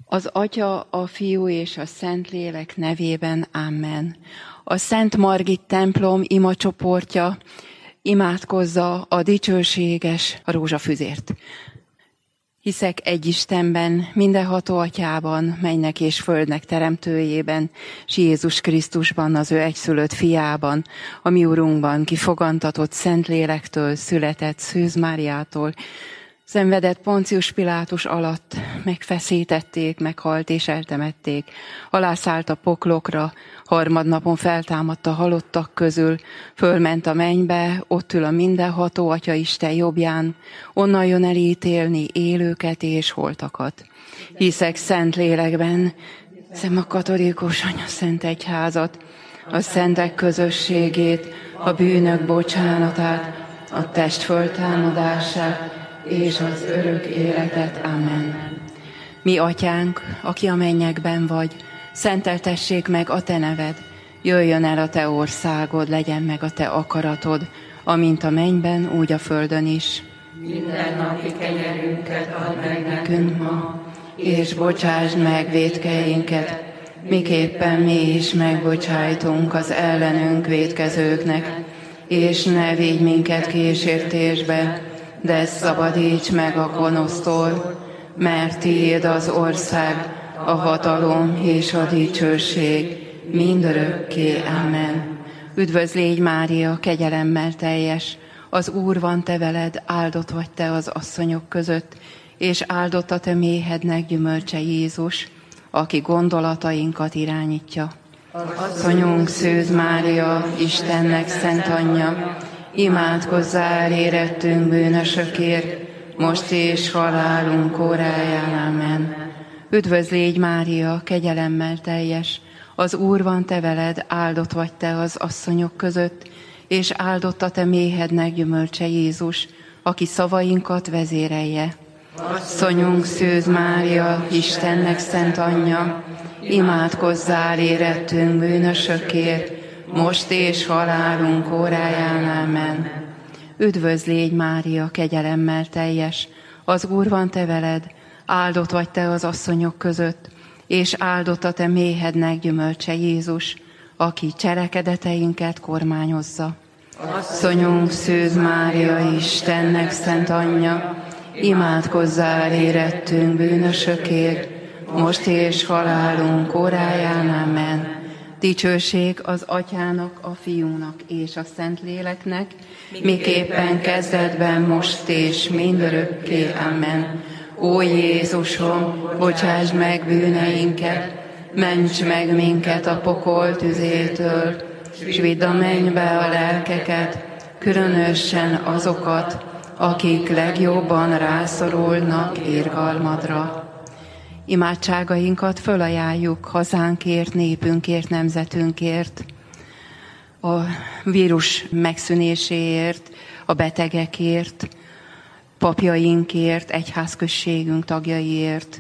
Az Atya, a Fiú és a Szentlélek nevében, amen. A Szent Margit templom imacsoportja imádkozza a dicsőséges rózsafüzért. Hiszek egy Istenben, mindenható Atyában, mennek és földnek teremtőjében, s Jézus Krisztusban, az ő egyszülött fiában, a mi Urunkban, kifogantatott Szentlélektől, született Szűz Máriától, szenvedett Poncius Pilátus alatt, megfeszítették, meghalt és eltemették, alászállt a poklokra, harmadnapon feltámadt a halottak közül, fölment a mennybe, ott ül a mindenható Atya Isten jobbján, onnan jön elítélni élőket és holtakat. Hiszek szent lélekben, hiszem a katolikus anyaszent egyházat, a szentek közösségét, a bűnök bocsánatát, a test föltámadását, és az örök életet. Amen. Mi Atyánk, aki a mennyekben vagy, szenteltessék meg a Te neved, jöjjön el a Te országod, legyen meg a Te akaratod, amint a mennyben, úgy a földön is. Mindennapi kenyerünket add meg nekünk ma, és bocsásd meg vétkeinket, miképpen mi is megbocsájtunk az ellenünk vétkezőknek, és ne vigy minket kísértésbe, de szabadíts meg a gonosztól, mert tiéd az ország, a hatalom és a dicsőség mindörökké. Amen. Üdvözl légy, Mária, kegyelemmel teljes, az Úr van te veled, áldott vagy te az asszonyok között, és áldott a te méhednek gyümölcse Jézus, aki gondolatainkat irányítja. Asszonyunk Szűz Mária, Istennek szent anyja, imádkozzál érettünk bűnösökért, most és halálunk óráján. Amen. Üdvözl légy, Mária, kegyelemmel teljes, az Úr van te veled, áldott vagy te az asszonyok között, és áldott a te méhednek gyümölcse Jézus, aki szavainkat vezérelje. Asszonyunk Szűz Mária, Istennek szent anyja, imádkozzál érettünk bűnösökért, most és halálunk óráján. Amen. Üdvözl légy, Mária, kegyelemmel teljes, az Úr van te veled, áldott vagy te az asszonyok között, és áldott a te méhednek gyümölcse Jézus, aki cselekedeteinket kormányozza. Asszonyunk Szűz Mária, Istennek szent anyja, imádkozzál érettünk bűnösökért, most és halálunk óráján. Amen. Dicsőség az Atyának, a Fiúnak és a Szentléleknek, miképpen kezdetben, most és mindörökké. Amen. Ó Jézusom, bocsásd meg bűneinket, ments meg minket a pokol tüzétől, s vidd a mennybe a lelkeket, különösen azokat, akik legjobban rászorulnak irgalmadra. Imádságainkat fölajánljuk hazánkért, népünkért, nemzetünkért, a vírus megszűnéséért, a betegekért, papjainkért, egyházközségünk tagjaiért,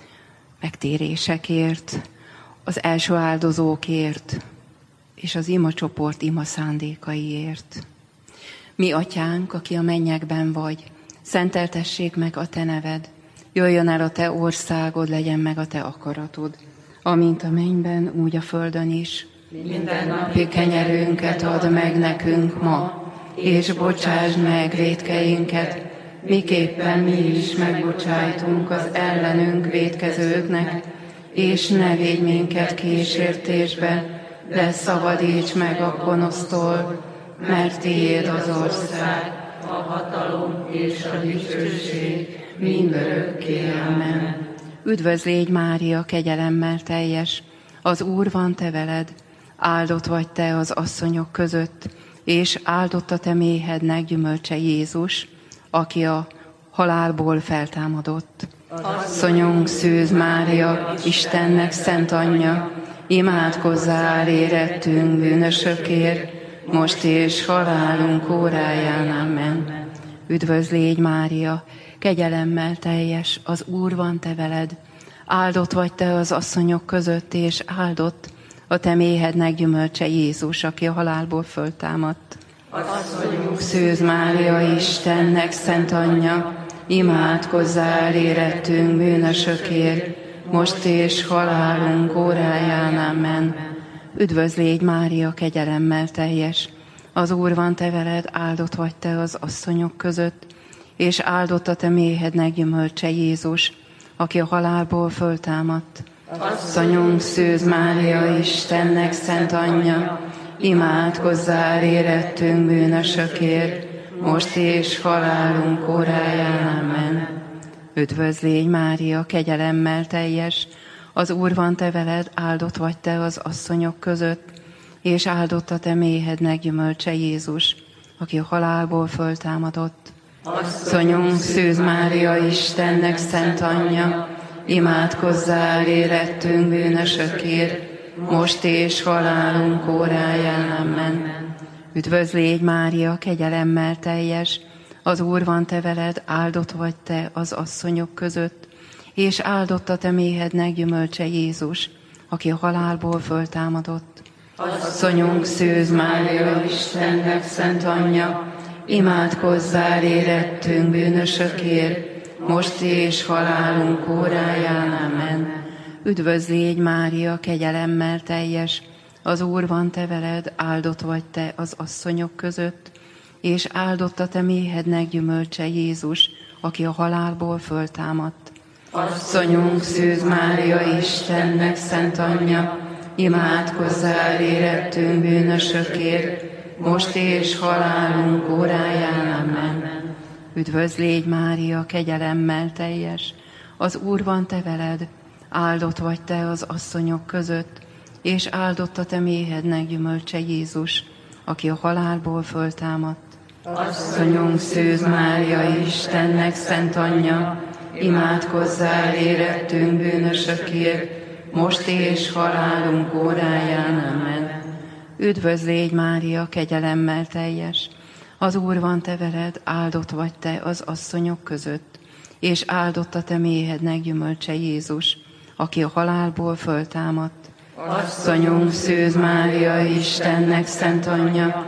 megtérésekért, az első áldozókért, és az imacsoport ima szándékaiért. Mi Atyánk, aki a mennyekben vagy, szenteltessék meg a te neved, jöjjön el a te országod, legyen meg a te akaratod, amint a mennyben, úgy a földön is. Mindennapi kenyerünket add meg nekünk ma, és bocsásd meg vétkeinket, miképpen mi is megbocsájtunk az ellenünk vétkezőknek, és ne védj minket kísértésbe, de szabadíts meg a gonosztól, mert tiéd az ország, a hatalom és a dicsőség mindörökké. Amen. Üdvözl légy, Mária, kegyelemmel teljes, az Úr van te veled, áldott vagy te az asszonyok között, és áldott a te méhednek gyümölcse Jézus, aki a halálból feltámadott. Asszonyunk Szűz Mária, Istennek szent anyja, imádkozzál érettünk bűnösökért, most és halálunk óráján. Amen. Üdvözl légy, Mária, kegyelemmel teljes, az Úr van te veled, áldott vagy te az asszonyok között, és áldott a te méhednek gyümölcse Jézus, aki a halálból föltámadt. Asszonyunk Szűz Mária, Istennek szent anyja, imádkozzál érettünk bűnösökért, most és halálunk óráján. Amen. Üdvözl légy, Mária, kegyelemmel teljes, az Úr van te veled, áldott vagy te az asszonyok között, és áldott a te méhednek gyümölcse Jézus, aki a halálból föltámadt. Asszonyunk, Szűz Mária, Istennek szent anyja, imádkozzál érettünk bűnösökért, most és halálunk óráján. Amen. Üdvözl légy, Mária, kegyelemmel teljes, az Úr van te veled, áldott vagy te az asszonyok között, és áldott a te méhednek gyümölcse Jézus, aki a halálból föltámadott. Asszonyunk, Szűz Mária, Istennek szent anyja, imádkozzál érettünk bűnösökért, most és halálunk óráján. Amen. Üdvözl légy, Mária, kegyelemmel teljes, az Úr van te veled, áldott vagy te az asszonyok között, és áldott a te méhednek gyümölcse Jézus, aki a halálból föltámadott. Asszonyunk, Szűz Mária, Istennek szent anyja, imádkozzál érettünk bűnösökért, most és halálunk óráján. Amen. Üdvözl légy, Mária, kegyelemmel teljes, az Úr van te veled, áldott vagy te az asszonyok között, és áldott a te méhednek gyümölcse Jézus, aki a halálból föltámadt. Asszonyunk, Szűz Mária, Istennek szent anyja, imádkozzál érettünk bűnösökért, most és halálunk óráján. Amen. Üdvözl légy, Mária, kegyelemmel teljes, az Úr van te veled, áldott vagy te az asszonyok között, és áldott a te méhednek gyümölcse Jézus, aki a halálból föltámadt. Asszonyunk, Szűz Mária, Istennek szent anyja, imádkozzál érettünk bűnösökért, most és halálunk óráján. Amen. Üdvözl légy, Mária, kegyelemmel teljes, az Úr van te veled, áldott vagy te az asszonyok között, és áldott a te méhednek gyümölcse Jézus, aki a halálból föltámadt. Asszonyunk, Szűz Mária, Istennek szent anyja,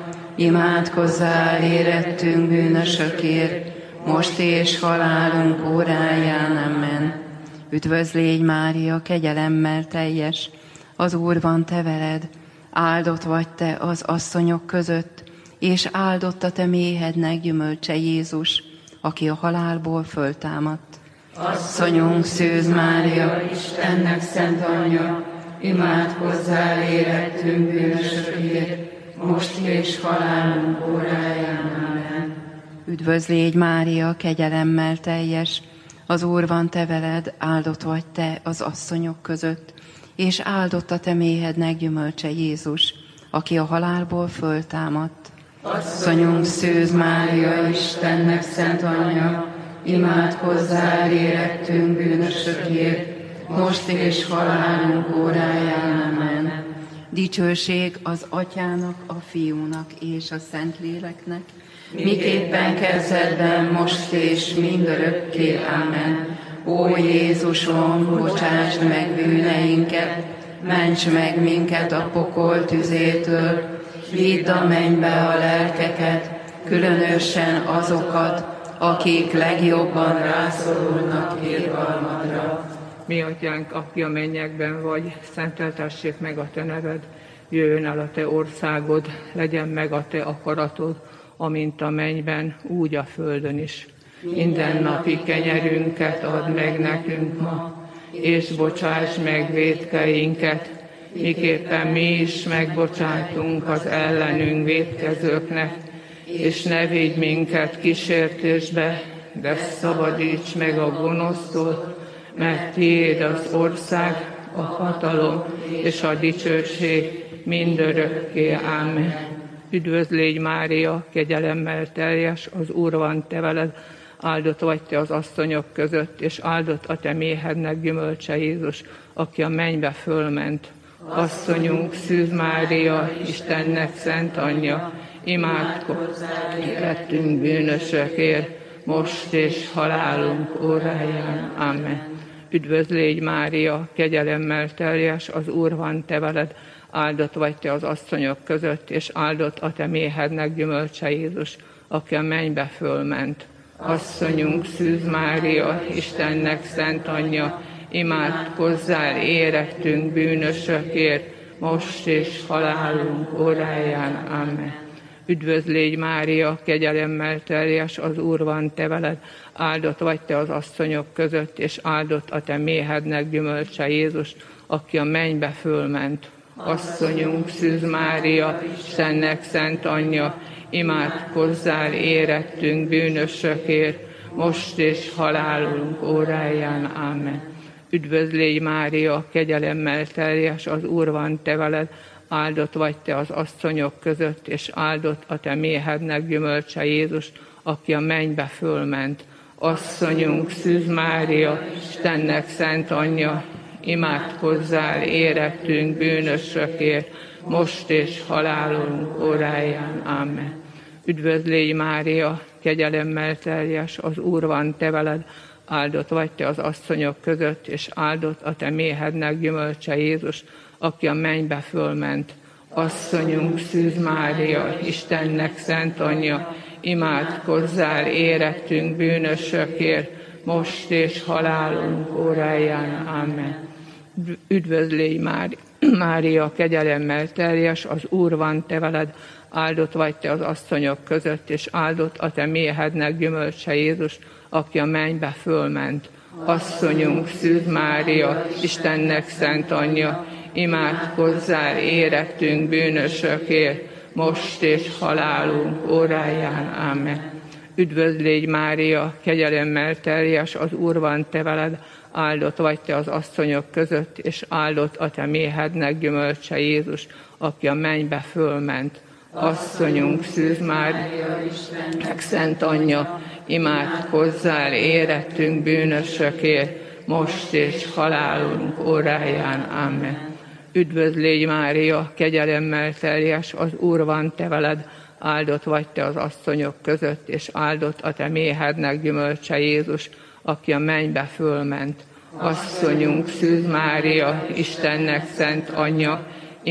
imádkozzál érettünk bűnösökért, most és halálunk óráján. Amen. Üdvözl légy, Mária, kegyelemmel teljes, az Úr van te veled, áldott vagy te az asszonyok között, és áldott a te méhednek gyümölcse Jézus, aki a halálból föltámadt. Asszonyunk, Szűz Mária, Istennek szent anyja, imádkozzál érettünk bűnösökért, most és halálunk óráján. Amen. Üdvözl légy, Mária, kegyelemmel teljes, az Úr van te veled, áldott vagy te az asszonyok között, és áldott a te méhednek gyümölcse Jézus, aki a halálból föltámadt. Asszonyunk, Szűz Mária, Istennek szent anyja, imádkozzál érettünk bűnösökért, most és halálunk óráján. Amen. Dicsőség az Atyának, a Fiúnak és a Szentléleknek, miképpen kezdetben, most és mindörökké. Amen. Ó Jézusom, bocsásd meg bűneinket, ments meg minket a pokol tüzétől, vidd a mennybe a lelkeket, különösen azokat, akik legjobban rászorulnak irgalmadra. Mi atyánk, aki a mennyekben vagy, szenteltessék meg a te neved, jöjjön el a te országod, legyen meg a te akaratod, amint a mennyben, úgy a földön is. Mindennapi kenyerünket add meg nekünk ma, és bocsáss meg vétkeinket, miképpen mi is megbocsátunk az ellenünk vétkezőknek, és ne védj minket kísértésbe, de szabadíts meg a gonosztól, mert tiéd az ország, a hatalom és a dicsőség mindörökké. Ámen. Üdvözl légy, Mária, kegyelemmel teljes, az Úr van te veled, áldott vagy te az asszonyok között, és áldott a te méhednek gyümölcse Jézus, aki a mennybe fölment. Asszonyunk, Szűz Mária, Istennek szent anyja, imádkozzál érettünk bűnösökért, most és halálunk óráján. Amen. Üdvözl légy, Mária, kegyelemmel teljes, az Úr van te veled, áldott vagy te az asszonyok között, és áldott a te méhednek gyümölcse Jézus, aki a mennybe fölment. Asszonyunk, Szűz Mária, Istennek szent anyja, imádkozzál érettünk bűnösökért, most és halálunk óráján. Amen. Üdvözl légy Mária, kegyelemmel teljes, az Úr van te veled, áldott vagy te az asszonyok között, és áldott a te méhednek gyümölcse Jézus, aki a mennybe fölment. Asszonyunk, Szűz Mária, Istennek szent anyja, imádkozzál érettünk bűnösökért, most és halálunk óráján. Amen. Üdvözl légy Mária, kegyelemmel teljes, az Úr van te veled, áldott vagy te az asszonyok között, és áldott a te méhednek gyümölcse Jézus, aki a mennybe fölment. Asszonyunk, Szűz Mária, Istennek szent anyja, imádkozzál érettünk bűnösökért, most és halálunk óráján. Amen. Üdvözl légy Mária, kegyelemmel teljes, az Úr van te veled, áldott vagy te az asszonyok között, és áldott a te méhednek gyümölcse Jézus, aki a mennybe fölment. Asszonyunk, Szűz Mária, Istennek szent anyja, imádkozzál érettünk bűnösökért, most és halálunk óráján. Amen. Üdvözl légy Mária, kegyelemmel teljes, az Úr van te veled, áldott vagy te az asszonyok között, és áldott a te méhednek gyümölcse Jézus, aki a mennybe fölment. Asszonyunk, Szűz Mária, Istennek szent anyja, imádkozzál érettünk bűnösökért, most és halálunk óráján. Amen. Üdvözl légy Mária, kegyelemmel teljes, az Úr van te veled, áldott vagy te az asszonyok között, és áldott a te méhednek gyümölcse Jézus, aki a mennybe fölment. Asszonyunk, Szűz Mária, Istennek szent anyja, imádkozzál érettünk bűnösökért, most és halálunk óráján. Amen. Üdvözl légy Mária, kegyelemmel teljes, az Úr van te veled, áldott vagy te az asszonyok között, és áldott a te méhednek gyümölcse Jézus, aki a mennybe fölment. Asszonyunk, Szűz Mária, Istennek szent anyja,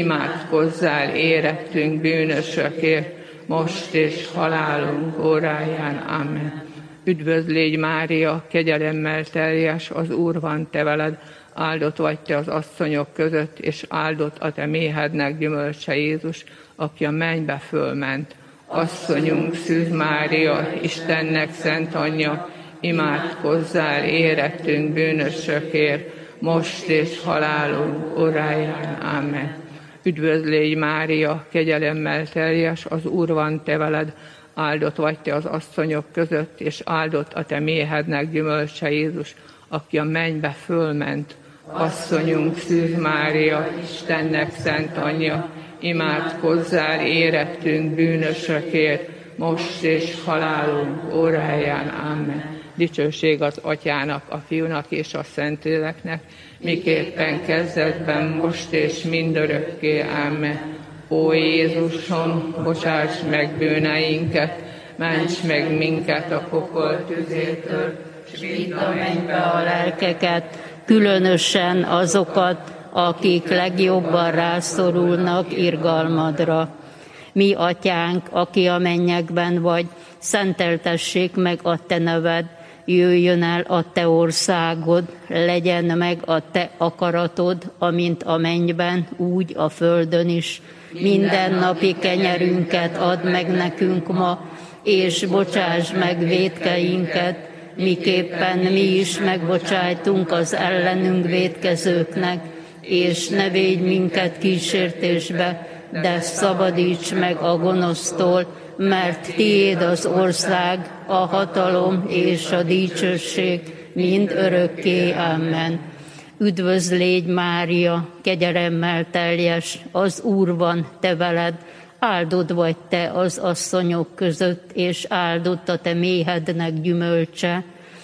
imádkozzál érettünk bűnösökért, most és halálunk óráján. Amen. Üdvözl légy Mária, kegyelemmel teljes, az Úr van te veled, áldott vagy te az asszonyok között, és áldott a te méhednek gyümölcse Jézus, aki a mennybe fölment. Asszonyunk, Szűz Mária, Istennek szent anyja, imádkozzál érettünk bűnösökért, most és halálunk óráján. Amen. Üdvözl légy Mária, kegyelemmel teljes, az Úr van te veled, áldott vagy te az asszonyok között, és áldott a te méhednek gyümölcse Jézus, aki a mennybe fölment. Asszonyunk, Szűz Mária, Istennek szent anyja, imádkozzál érettünk bűnösökért, most és halálunk óráján. Amen. Dicsőség az Atyának, a Fiúnak és a Szentléleknek, miképpen kezdetben, most és mindörökké. Amen. Ó Jézusom, bocsáss meg bűneinket, ments meg minket a pokol tüzétől, s vidd a mennybe a lelkeket, különösen azokat, akik legjobban rászorulnak irgalmadra. Mi Atyánk, aki a mennyekben vagy, szenteltessék meg a te neved, jöjjön el a te országod, legyen meg a te akaratod, amint a mennyben, úgy a földön is. Minden napi kenyerünket add meg nekünk ma, és bocsáss meg vétkeinket, miképpen mi is megbocsájtunk az ellenünk vétkezőknek, és ne védj minket kísértésbe, de szabadíts meg a gonosztól, mert tiéd az ország, a hatalom és a dicsőség mind örökké. Amen. Üdvözl légy Mária, kegyelemmel teljes, az Úr van te veled, áldott vagy te az asszonyok között, és áldott a te méhednek gyümölcse,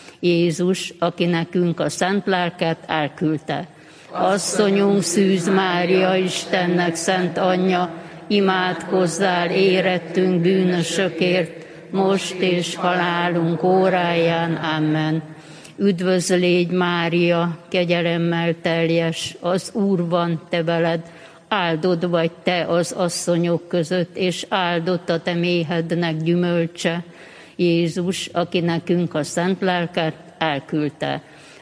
Jézus, aki nekünk a szent lelket elküldte. Asszonyunk, Szűz Mária, Istennek szent anyja, imádkozzál érettünk bűnösökért, most és halálunk óráján. Amen. Üdvözl légy Mária, kegyelemmel teljes, az Úr van te veled, áldott vagy te az asszonyok között, és áldott a te méhednek gyümölcse, Jézus, aki nekünk a szent lelket elküldte.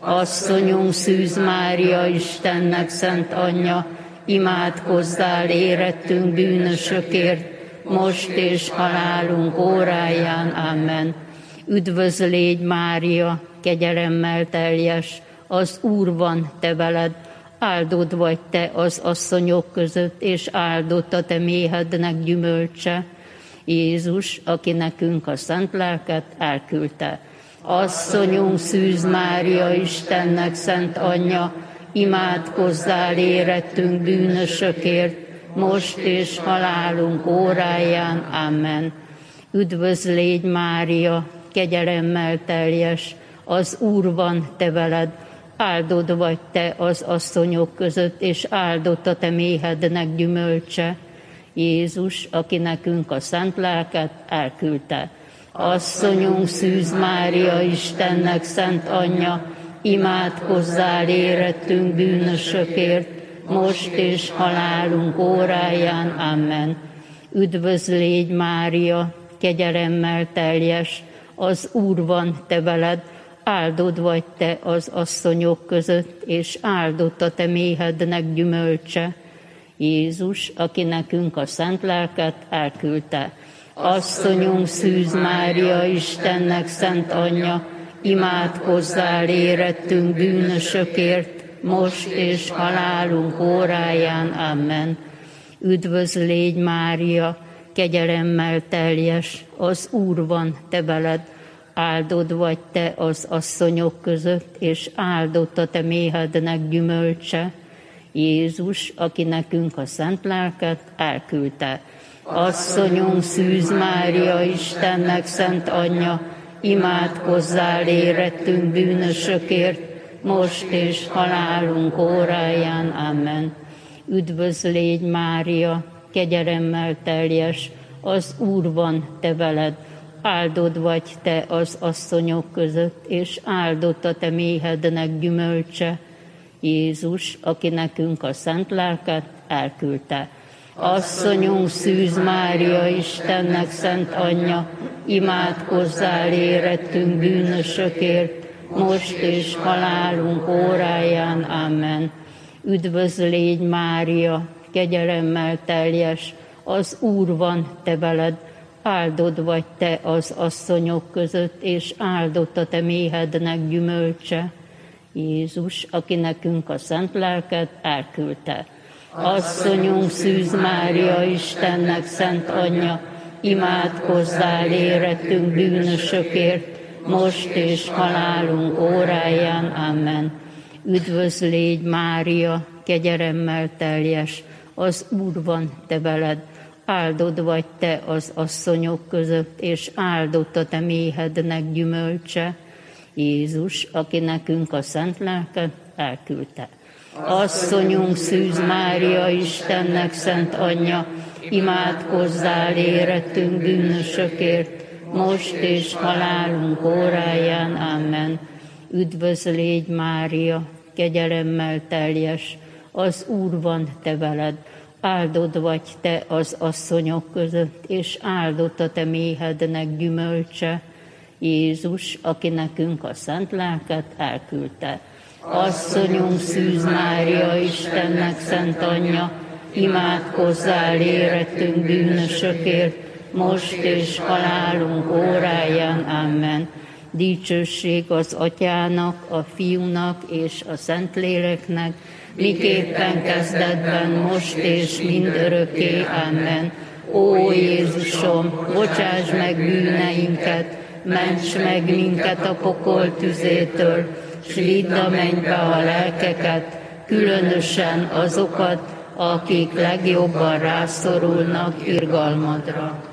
Asszonyunk Szűz Mária, Istennek szent anyja, imádkozzál érettünk bűnösökért, most és halálunk óráján. Amen. Üdvözl légy Mária, kegyelemmel teljes, az Úr van te veled, áldott vagy te az asszonyok között, és áldott a te méhednek gyümölcse, Jézus, aki nekünk a szent lelket elküldte. Asszonyunk Szűz Mária, Istennek szent anyja, imádkozzál érettünk bűnösökért, most és halálunk óráján. Amen. Üdvözl légy Mária, kegyelemmel teljes, az Úr van te veled, áldott vagy te az asszonyok között, és áldott a te méhednek gyümölcse, Jézus, aki nekünk a szent lelket elküldte. Asszonyunk Szűz Mária, Istennek szent anyja, imádkozzál érettünk bűnösökért, most és halálunk óráján. Amen. Üdvözl légy Mária, kegyelemmel teljes, az Úr van te veled, áldott vagy te az asszonyok között, és áldott a te méhednek gyümölcse, Jézus, aki nekünk a szent lelket elküldte. Asszonyunk Szűz Mária, Istennek szent anyja, imádkozzál érettünk bűnösökért, most és halálunk óráján. Amen. Üdvözl légy Mária, kegyelemmel teljes, az Úr van te veled, áldott vagy te az asszonyok között, és áldott a te méhednek gyümölcse, Jézus, aki nekünk a szent lelket elküldte. Asszonyunk Szűz Mária, Istennek szent anyja, imádkozzál érettünk bűnösökért, most és halálunk óráján. Amen. Üdvözl légy Mária, kegyelemmel teljes, az Úr van te veled, áldott vagy te az asszonyok között, és áldott a te méhednek gyümölcse, Jézus, aki nekünk a szent lelket elküldte. Asszonyunk Szűz Mária, Istennek szent anyja, imádkozzál érettünk bűnösökért, most és halálunk óráján. Amen. Üdvözl légy Mária, kegyelemmel teljes, az Úr van te veled, áldott vagy te az asszonyok között, és áldott a te méhednek gyümölcse, Jézus, aki nekünk a szent lelket elküldte. Asszonyunk Szűz Mária, Istennek szent anyja, imádkozzál érettünk bűnösökért, most és halálunk óráján. Amen. Üdvözl légy Mária, kegyelemmel teljes, az Úr van te veled, áldott vagy te az asszonyok között, és áldott a te méhednek gyümölcse, Jézus, aki nekünk a szent lelket elküldte. Asszonyunk Szűz Mária, Istennek szent anyja, imádkozzál érettünk bűnösökért, most és halálunk óráján. Amen. Üdvözl légy Mária, kegyelemmel teljes, az Úr van te veled, áldott vagy te az asszonyok között, és áldott a te méhednek gyümölcse, Jézus, aki nekünk a szent lelket elküldte. Asszonyunk Szűz Mária, Istennek szent anyja, imádkozzál érettünk bűnösökért, most és halálunk óráján. Amen. Dicsőség az Atyának, a Fiúnak és a Szentléleknek, miképpen kezdetben, most és mindörökké. Amen. Ó Jézusom, bocsáss meg bűneinket, ments meg minket a pokol tüzétől, s vidd a mennybe a lelkeket, különösen azokat, akik legjobban rászorulnak irgalmadra.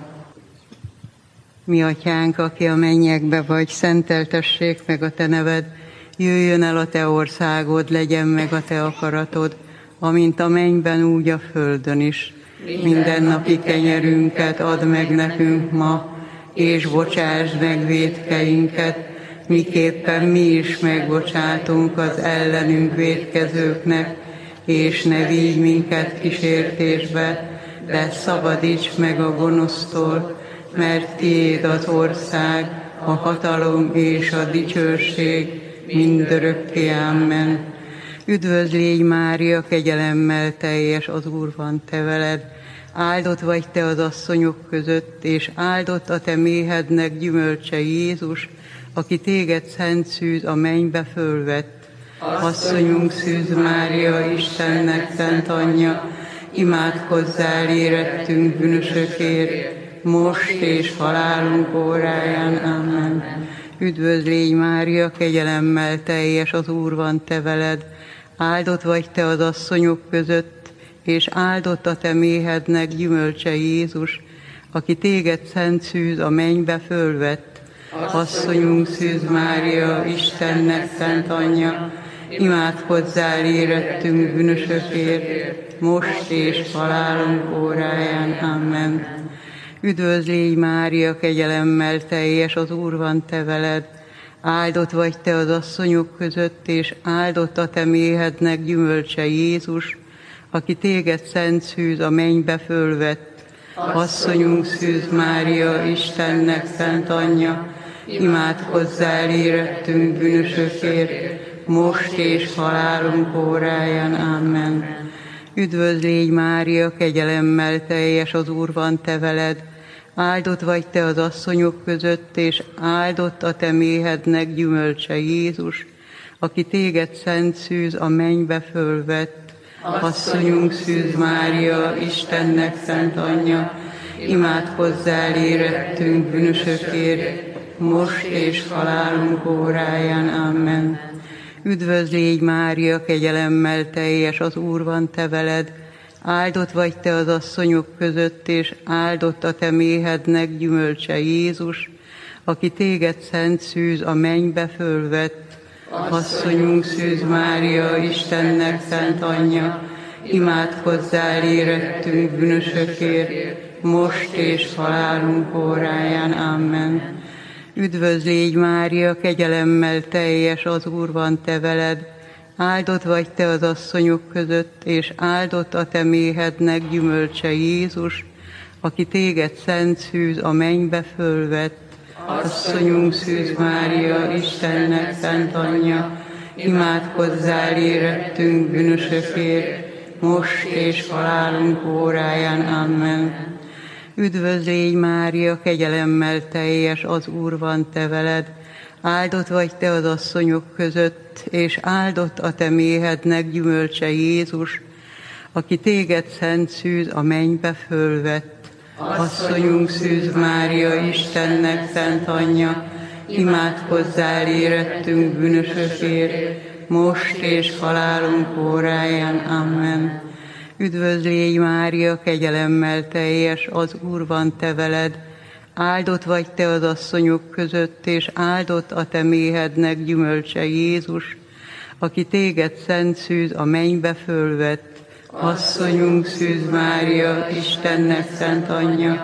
Mi atyánk, aki a mennyekbe vagy, szenteltessék meg a te neved, jöjjön el a te országod, legyen meg a te akaratod, amint a mennyben, úgy a földön is. Mindennapi kenyerünket add meg nekünk ma, és bocsásd meg vétkeinket, miképpen mi is megbocsátunk az ellenünk vétkezőknek, és ne vigy minket kísértésbe, de szabadíts meg a gonosztól, mert tiéd az ország, a hatalom és a dicsőség mindörökké. Amen. Üdvözl légy Mária, kegyelemmel teljes, az Úr van te veled. Áldott vagy te az asszonyok között, és áldott a te méhednek gyümölcse Jézus, aki téged szent szűz a mennybe fölvett. Asszonyunk Szűz Mária, Istennek szent anyja, imádkozzál érettünk bűnösökért, most és halálunk óráján. Amen. Üdvözl légy Mária, kegyelemmel teljes, az Úr van te veled. Áldott vagy te az asszonyok között, és áldott a te méhednek gyümölcse Jézus, aki téged szent szűz a mennybe fölvett. Asszonyunk Szűz Mária, Istennek szent anyja, imádkozzál érettünk bűnösökért, most és halálunk óráján. Amen. Üdvözl légy Mária, kegyelemmel teljes, az Úr van te veled. Áldott vagy te az asszonyok között, és áldott a te méhednek gyümölcse Jézus, aki téged szent szűz a mennybe fölvett. Asszonyunk Szűz Mária, Istennek szent anyja, imádkozzál érettünk bűnösökért, most és halálunk óráján. Amen. Üdvözl légy Mária, kegyelemmel teljes, az Úr van te veled. Áldott vagy te az asszonyok között, és áldott a te méhednek gyümölcse Jézus, aki téged szent szűz a mennybe fölvett. Asszonyunk Szűz Mária, Istennek szent anyja, imádkozzál érettünk bűnösökért, most és halálunk óráján. Amen. Üdvözl légy Mária, kegyelemmel teljes, az Úr van te veled. Áldott vagy te az asszonyok között, és áldott a te méhednek gyümölcse Jézus, aki téged szent szűz a mennybe fölvett. Asszonyunk Szűz Mária, Istennek szent anyja, imádkozzál érettünk bűnösökért, most és halálunk óráján. Amen. Üdvözl légy Mária, kegyelemmel teljes, az Úr van te veled. Áldott vagy te az asszonyok között, és áldott a te méhednek gyümölcse Jézus, aki téged szent szűz a mennybe fölvett. Asszonyunk Szűz Mária, Istennek szent anyja, imádkozzál érettünk bűnösökért, most és halálunk óráján. Amen. Üdvözl légy Mária, kegyelemmel teljes, az Úr van te veled. Áldott vagy te az asszonyok között, és áldott a te méhednek gyümölcse Jézus, aki téged szent szűz a mennybe fölvett. Asszonyunk Szűz Mária, Istennek szent anyja, imádkozzál érettünk bűnösökért, most és halálunk óráján. Amen. Üdvözl légy Mária, kegyelemmel teljes, az Úr van te veled. Áldott vagy te az asszonyok között, és áldott a te méhednek gyümölcse Jézus, aki téged szent szűz a mennybe fölvett. Asszonyunk Szűz Mária, Istennek szent anyja,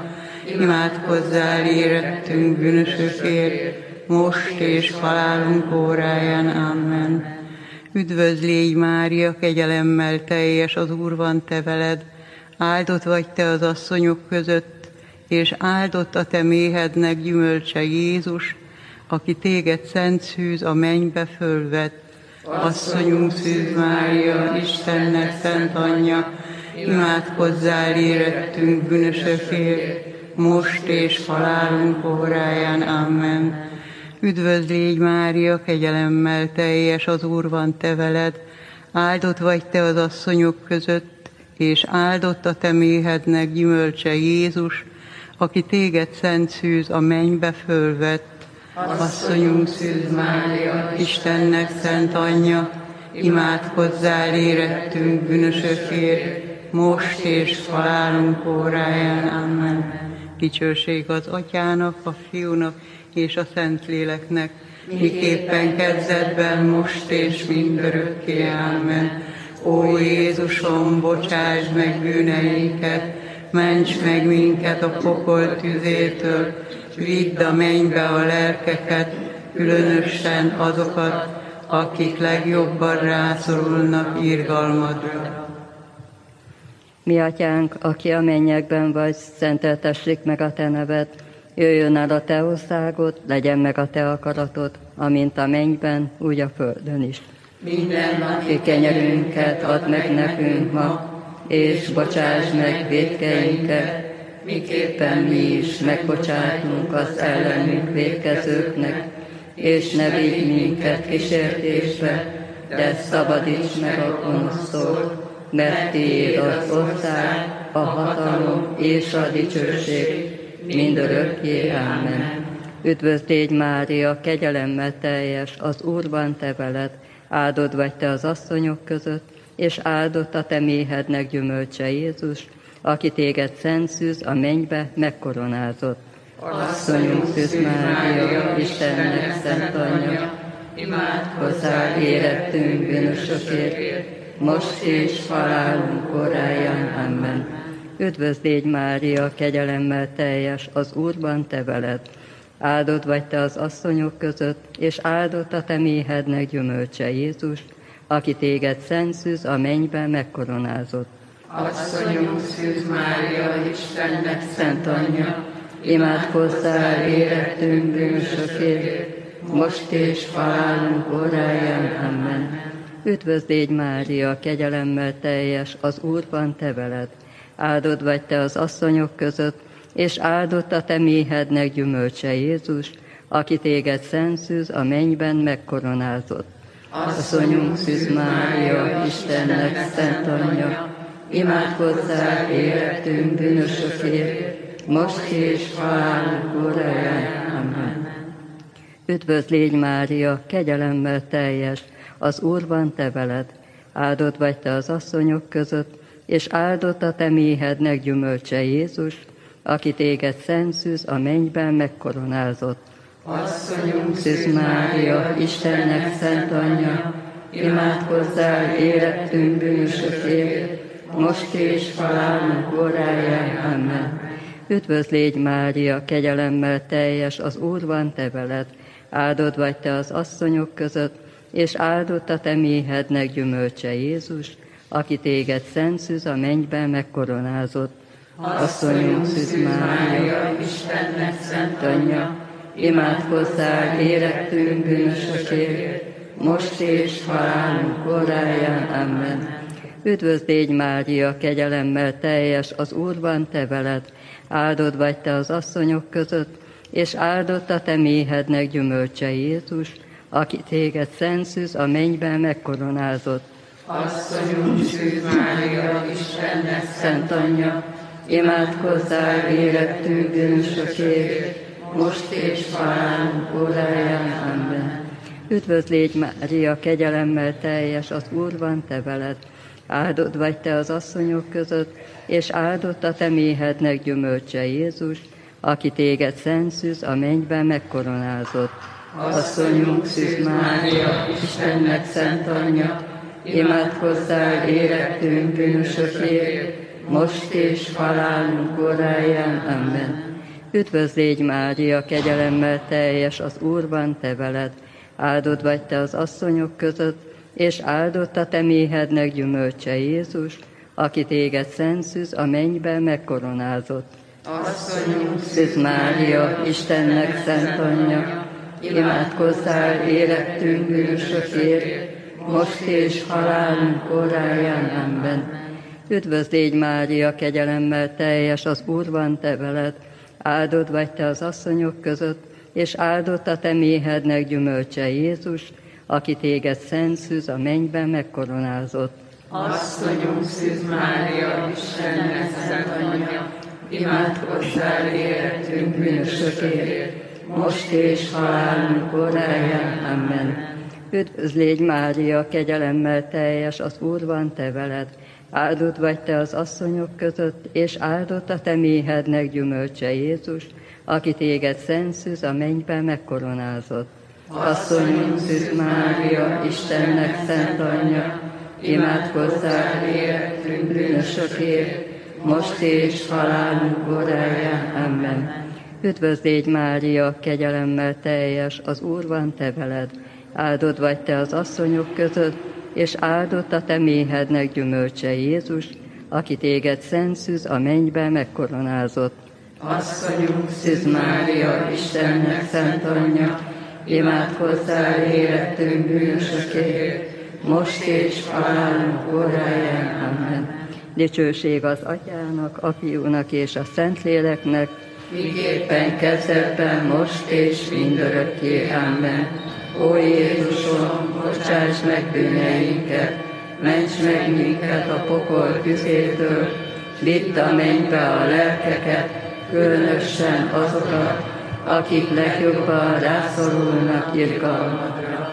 imádkozzál érettünk bűnösökért, most és halálunk óráján. Amen. Üdvözl légy Mária, kegyelemmel teljes, az Úr van te veled. Áldott vagy te az asszonyok között, és áldott a te méhednek gyümölcse Jézus, aki téged szent szűz a mennybe fölvett. Asszonyunk Szűz Mária, Istennek szent anyja, imádkozzál érettünk bűnösökért, most és halálunk óráján. Amen. Üdvözl légy Mária, kegyelemmel teljes, az Úr van te veled. Áldott vagy te az asszonyok között, és áldott a te méhednek gyümölcse Jézus, aki téged szent szűz a mennybe fölvett. Asszonyunk Szűz Mária, Istennek szent anyja, imádkozzál érettünk bűnösökért, most és halálunk óráján. Amen. Dicsőség az Atyának, a Fiúnak és a Szentléleknek, miképpen kezdetben, most és mindörökké. Amen. Ó Jézusom, bocsáss meg bűneinket, ments meg minket a pokol tüzétől, vidd a mennybe a lelkeket, különösen azokat, akik legjobban rászorulnak irgalmadra. Mi atyánk, aki a mennyekben vagy, szenteltessék meg a te neved. Jöjjön el a te országod, legyen meg a te akaratod, amint a mennyben, úgy a földön is. Mindennapi kenyerünket add meg nekünk ma, és bocsáss meg vétkeinket, miképpen mi is megbocsátunk az ellenünk vétkezőknek, és ne vigy minket kísértésbe, de szabadíts meg a gonosztól, mert tiéd az ország, a hatalom és a dicsőség, mindörökké. Ámen. Üdvözl légy, Mária, kegyelemmel teljes, az Úr van te veled, áldott vagy te az asszonyok között, és áldott a te méhednek gyümölcse Jézus, aki téged szent szűz a mennybe megkoronázott. Asszonyunk Szűz Mária, Istennek szent anyja, imádkozzál érettünk bűnösökért, most és halálunk óráján. Amen. Üdvözl légy, Mária, kegyelemmel teljes, az Úr van te veled, áldott vagy te az asszonyok között, és áldott a te méhednek gyümölcse Jézus, aki téged szent szűz a mennybe megkoronázott. Asszonyunk Szűz Mária, Istennek Szent anyja, imádkozzál érettünk bűnösökért, most és halálunk óráján. Amen. Üdvözl légy, Mária, kegyelemmel teljes, az Úr van te veled, áldott vagy te az asszonyok között, és áldott a te méhednek gyümölcse Jézus, aki téged szent szűz a mennyben megkoronázott. Asszonyunk Szűz Mária, Istennek szent anyja, imádkozzál érettünk bűnösökért, most és halálunk óráján. Amen. Üdvözl légy, Mária, kegyelemmel teljes, az Úr van te veled, áldott vagy te az asszonyok között, és áldott a te méhednek gyümölcse Jézus, aki téged szent szűz a mennyben megkoronázott. Asszonyunk Szűz Mária, Istennek szent anyja, imádkozzál érettünk bűnösökért, most és halálunk óráján. Amen. Üdvözl légy, Mária, kegyelemmel teljes, az Úr van te veled, áldott vagy te az asszonyok között, és áldott a te méhednek gyümölcse Jézus, aki téged szent szűz a mennyben megkoronázott. Asszonyunk Szűz Mária, Istennek szent anyja, imádkozzál érettünk bűnösökért, most és halálunk óráján. Amen. Üdvözl légy, Mária, kegyelemmel teljes, az Úr van te veled, áldott vagy te az asszonyok között, és áldott a te méhednek gyümölcse Jézus, aki téged szent szűz a mennyben megkoronázott. Asszonyunk Szűz Mária, Istennek szent anyja, imádkozzál érettünk bűnösökért, most és halálunk óráján. Amen. Üdvözl légy, Mária, kegyelemmel teljes, az Úr van te veled, áldott vagy te az asszonyok között, és áldott a te méhednek gyümölcse Jézus, aki téged szent szűz a mennyben megkoronázott. Asszonyunk Szűz Mária, Istennek szent anyja, imádkozzál érettünk bűnösökért, most és halálunk óráján. Amen. Üdvözl légy, Mária, kegyelemmel teljes, az Úr van te veled, áldott vagy te az asszonyok között, és áldott a te méhednek gyümölcse Jézus, aki téged szent szűz a mennyben megkoronázott. Asszonyunk Szűz Mária, Istennek szent anyja, imádkozzál érettünk bűnösökért, most és halálunk óráján. Amen. Üdvözl légy, Mária, kegyelemmel teljes, az Úr van te veled, áldott vagy te az asszonyok között, és áldott a te méhednek gyümölcse Jézus, aki téged szent szűz a mennyben megkoronázott. Asszonyunk Szűz Mária, Istennek szent anyja, imádkozzál érettünk bűnösökért, most és halálunk óráján. Amen. Üdvözl légy, Mária, kegyelemmel teljes, az Úr van te veled, áldott vagy te az asszonyok között, és áldott a te méhednek gyümölcse Jézus, aki téged szent szűz a mennyben megkoronázott. Asszonyunk Szűz Mária, Istennek szent anyja, imádkozzál érettünk bűnösökért, most és halálunk óráján. Amen. Üdvözl légy, Mária, kegyelemmel teljes, az Úr van te veled, áldott vagy te az asszonyok között, és áldott a te méhednek gyümölcse Jézus, aki téged szent szűz a mennyben megkoronázott. Asszonyunk Szűz Mária, Istennek szent anyja, imádkozzál érettünk bűnösökért, most és halálunk óráján. Amen. Dicsőség az Atyának, a Fiúnak és a Szentléleknek, miképpen kezdetben, most és mindörökké. Amen. Ó Jézusom, bocsáss meg bűneinket, ments meg minket a pokol tüzétől, vidd a mennybe a lelkeket, különösen azokat, akik legjobban rászorulnak irgalmadra.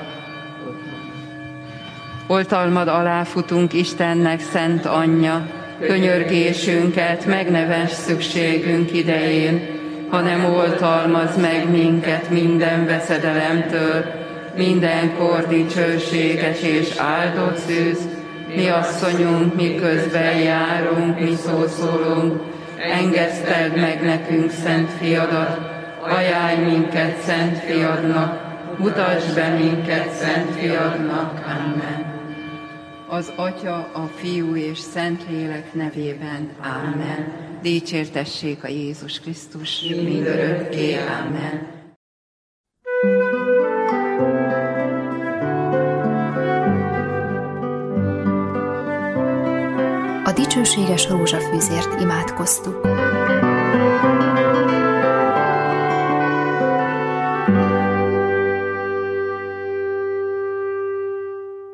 Oltalmad alá futunk, Istennek szent anyja, könyörgésünket megneves szükségünk idején, hanem oltalmazz meg minket minden veszedelemtől, mindenkor dicsőséges és áldott szűz, mi asszonyunk, mi közben járunk, mi szószólunk, engeszteld meg nekünk szent fiadat, ajánlj minket szent fiadnak, mutasd be minket szent fiadnak. Amen. Az Atya, a Fiú és Szentlélek nevében. Amen. Dicsértessék a Jézus Krisztus mindörökké. Amen. A dicsőséges rózsafűzért imádkoztuk.